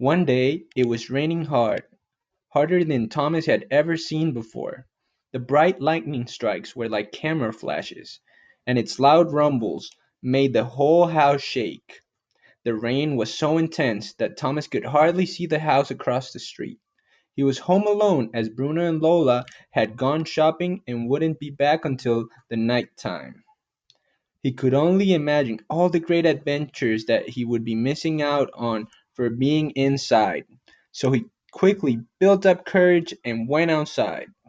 One day it was raining hard, harder than Thomas had ever seen before. The bright lightning strikes were like camera flashes, and its loud rumbles made the whole house shake. The rain was so intense that Thomas could hardly see the house across the street. He was home alone as Bruno and Lola had gone shopping and wouldn't be back until the night time. He could only imagine all the great adventures that he would be missing out on for being inside. So he quickly built up courage and went outside.